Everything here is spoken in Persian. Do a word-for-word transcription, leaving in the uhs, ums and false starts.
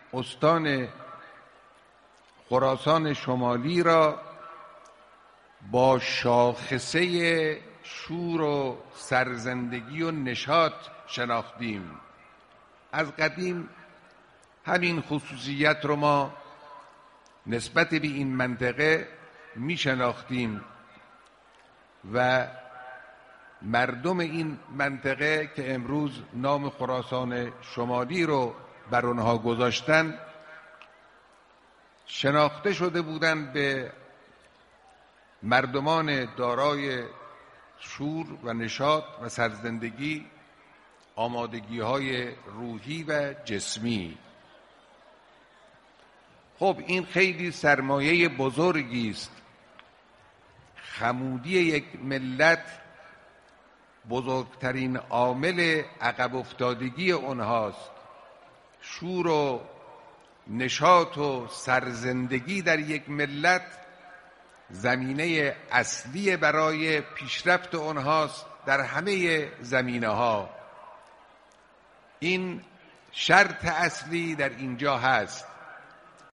استان خراسان شمالی را با شاخصه شور و سرزندگی و نشاط شناختیم. از قدیم همین خصوصیت رو ما نسبت به این منطقه می شناختیم و مردم این منطقه که امروز نام خراسان شمالی رو بر آنها گذاشتن شناخته شده بودند به مردمان دارای شور و نشاط و سرزندگی، آمادگی‌های روحی و جسمی. خب این خیلی سرمایه بزرگی است. خمودی یک ملت بزرگترین عامل عقب افتادگی آنهاست. شور و نشاط و سرزندگی در یک ملت زمینه اصلی برای پیشرفت آنهاست در همه زمینه‌ها. این شرط اصلی در اینجا هست.